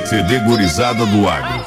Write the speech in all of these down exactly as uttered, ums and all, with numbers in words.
C D Gurizada do Agro.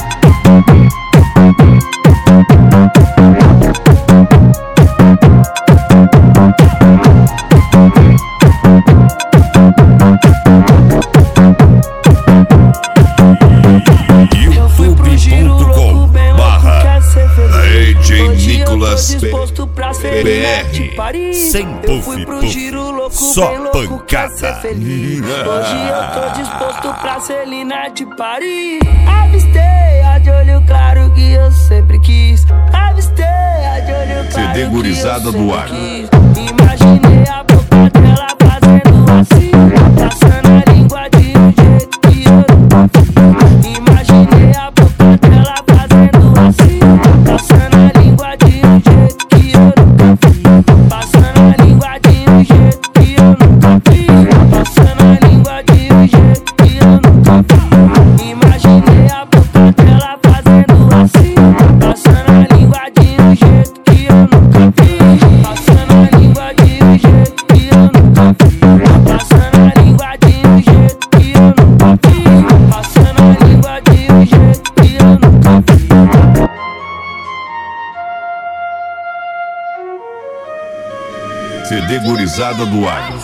youtube ponto com barra D J Nicolas P R. Sem puff puff, só pancada. Hoje eu tô disposto pra Celina de Paris. Avistei a de olho claro que eu sempre quis. Avistei a de olho claro C D Gurizada do Agro. Imaginei a boca dela fazendo assim, passando a língua de um jeito que eu nunca vi. Imaginei a boca dela fazendo assim, passando a língua de um jeito que eu nunca vi. Passando a língua de um jeito que eu nunca vi. Passando a língua de um jeito que eu nunca vi. Imaginei a boca dela fazendo assim, passando a língua de um jeito que eu nunca vi. Passando a língua de um jeito que eu nunca vi. Passando a língua de um jeito que eu nunca vi. Passando a língua de um jeito que eu nunca vi. C D Gurizada do Agro.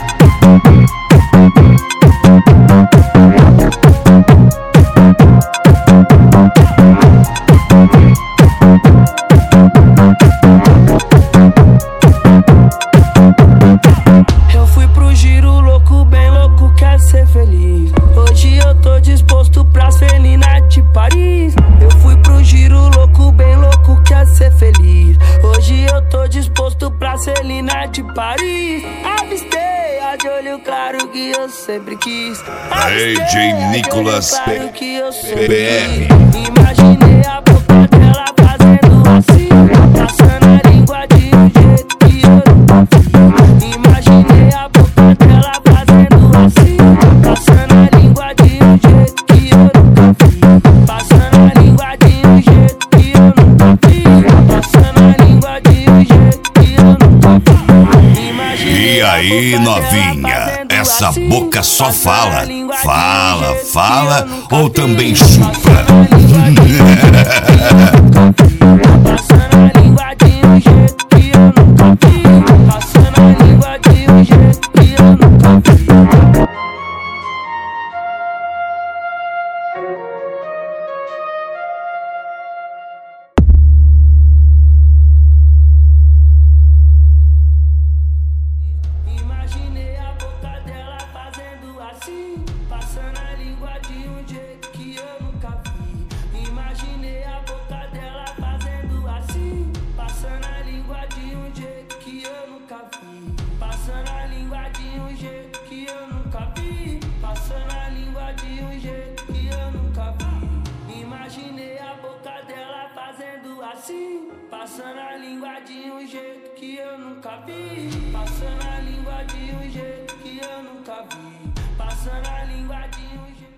Eu fui pro giro louco, bem louco, quer ser feliz. Hoje eu tô disposto pra Celina de Paris. Eu fui pro giro louco, bem louco, quer ser feliz. Hoje eu tô disposto pra Celina de Paris. Avistei a de olho claro que eu sempre quis. D J Nicolas P R. Imaginei a boca dela fazendo assim, passando a língua de um jeito que eu nunca vi. Imaginei a boca dela fazendo assim, passando a língua de um jeito que eu nunca vi. Passando a língua de um jeito que eu nunca vi. Passando a língua de um jeito que eu nunca vi. Imaginei E aí, novinha, essa boca só fala, fala, fala ou também chupa? Passando a língua de um jeito que eu nunca vi. Passando a língua de um jeito que eu nunca vi. Imaginei a boca dela fazendo assim, passando a língua de um jeito que eu nunca vi. Imaginei a boca dela fazendo assim, passando a língua de um jeito que eu nunca vi. Passando a língua de um jeito que eu nunca vi. Passando a língua de um jeito que eu nunca vi. Imaginei a boca dela fazendo assim, passando a língua de um jeito que eu nunca vi. Passando a língua de um jeito que eu nunca vi. Passando a língua de um jeito